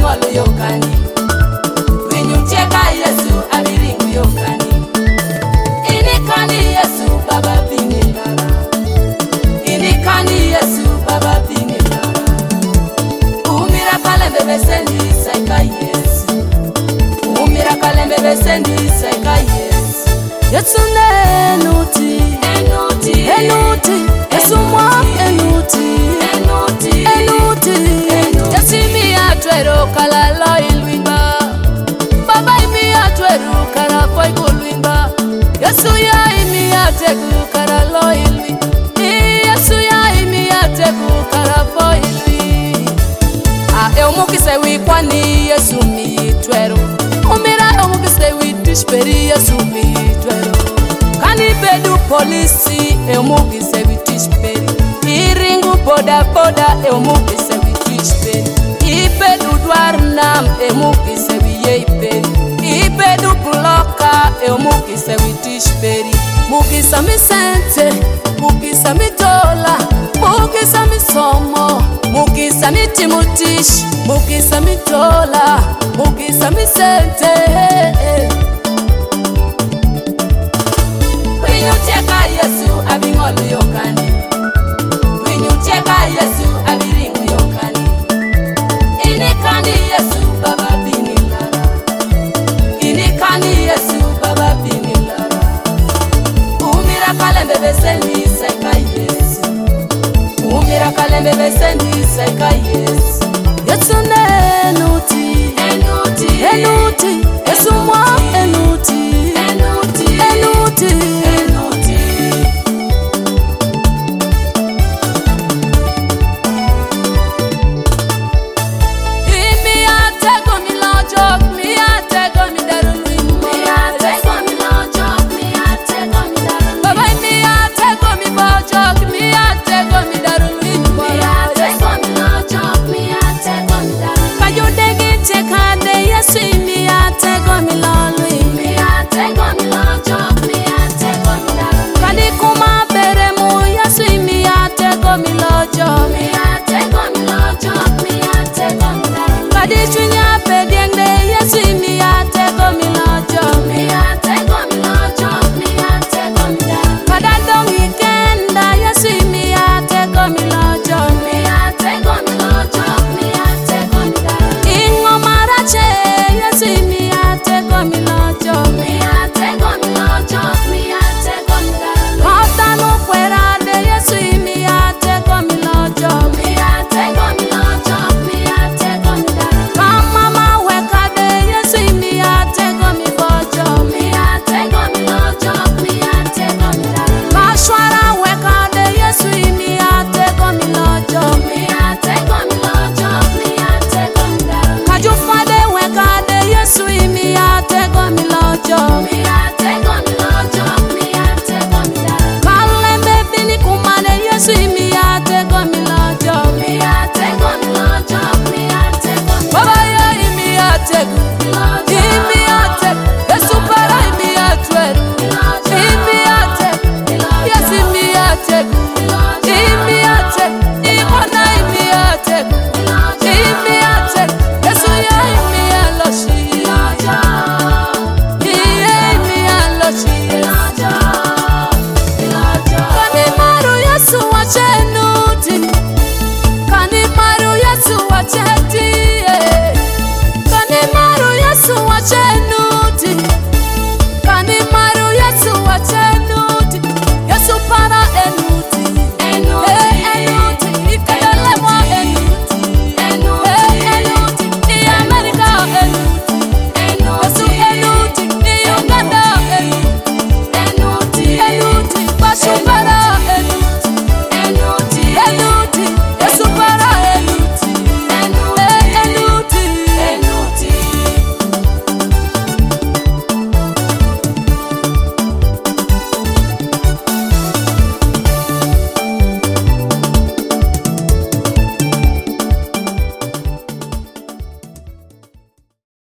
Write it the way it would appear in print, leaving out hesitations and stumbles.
abingolo yokani. Winyutieka Yesu abiringu yokani. Inikani Yesu baba binilala. Inikani Yesu baba binilala. Umira kalembe besendi saika Yesu. Umira kalembe besendi saika Yesu. Yesu enuti, Enuti, enuti, Yesu mwa enuti, enuti, enuti. Yesu mi atwero kalalo ilwimba, Baba mi atwero karafoi kulwimba. Yesu ya imi ategu karalo ilwi, Yesu ya imi ategu karafoi ilwi. Eumuki sewi kwani Yesu mi twero, umira eumuki sewi tishperi Yesu mi twero. Kani bedu polisi eumuki sewi tishperi, iringu boda boda eumuki sewi tishperi. Ibedu dwarnam eumuki sewi yeiperi, ibedu bloka eumuki sewi tishperi. Mugisa mi sente, mugisa mi dola, mugisa mi somo, mugisa mi timutish, mugisa mi dola, mugisa mi sente. Winyutieka Yesu abingolo yokani. Winyutieka Yesu abiringu yokani. Inikani Yesu baba binilala. Inikani Yesu baba binilala. Umira kalembe besendi saika Yesu. Umira kalembe besendi saika Yesu. Yesu enuti, Enuti, enuti, Yesu mwa enuti, enuti, enuti. enuti. Imi atego mi lojok, mi atego mi darulwimba. Baba mi atego mi bojok, mi atego mi darulwimba. Kajudegi chekande Yesu imi atego mi lolwi. Kadi kuma beremu Yesu imi atego mi lojok. Kadi chunya pediengde Yesu imi atego mi lojok. Kada dongi kenda Yesu imi atego mi lojok. Ingo marache Yesu imi atego mi lojok. Kotanu kwerade Yesu imi atego mi lojok. Mama wekade Yesu imi atego mi bojok. Mashwara wekade Yesu imi atego mi lojok. Kajufade wekade Yesu imi atego mi lojok. Kalembe bini kumane Yesu imi atego mi lojok. Baba ya imi atego, imi atego, Yesu para imi atweru, imi atego, Yesu imi atego, imi atego, imona imi atego, imi atego, Yesu ya imi aloshi, iye imi aloshi. Kani maru Yesu wachenuti, kani maru Yesu wacheti, kani maru Yesu wache